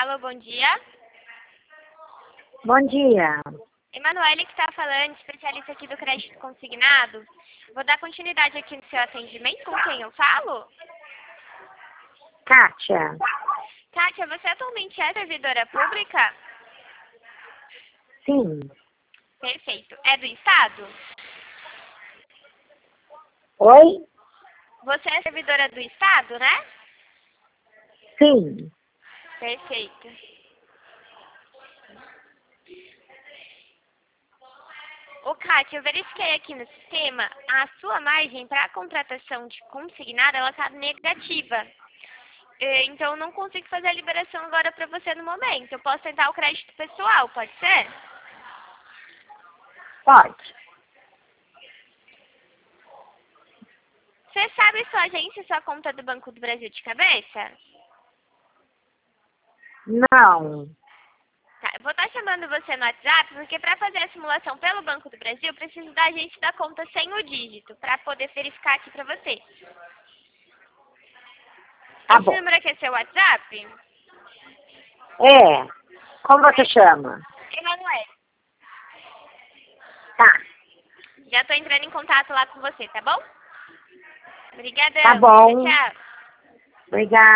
Alô, bom dia. Bom dia. Emanuele que está falando, especialista aqui do crédito consignado. Vou dar continuidade aqui no seu atendimento. Com quem eu falo? Kátia. Kátia, você atualmente é servidora pública? Sim. Perfeito. É do Estado? Oi? Você é servidora do Estado, né? Sim. Perfeito. Ô, Kátia, eu verifiquei aqui no sistema, a sua margem para a contratação de consignado, ela está negativa. Então, eu não consigo fazer a liberação agora para você no momento. Eu posso tentar o crédito pessoal, pode ser? Pode. Você sabe sua agência e sua conta do Banco do Brasil de cabeça? Não. Tá, eu vou estar chamando você no WhatsApp, porque para fazer a simulação pelo Banco do Brasil, eu preciso da agência da conta sem o dígito, para poder verificar aqui para você. Tá Esse bom. número aqui é seu WhatsApp? É. Como você chama? Emanuele. Tá. Já estou entrando em contato lá com você, tá bom? Obrigadão. Tá bom. Tchau, tchau. Obrigada.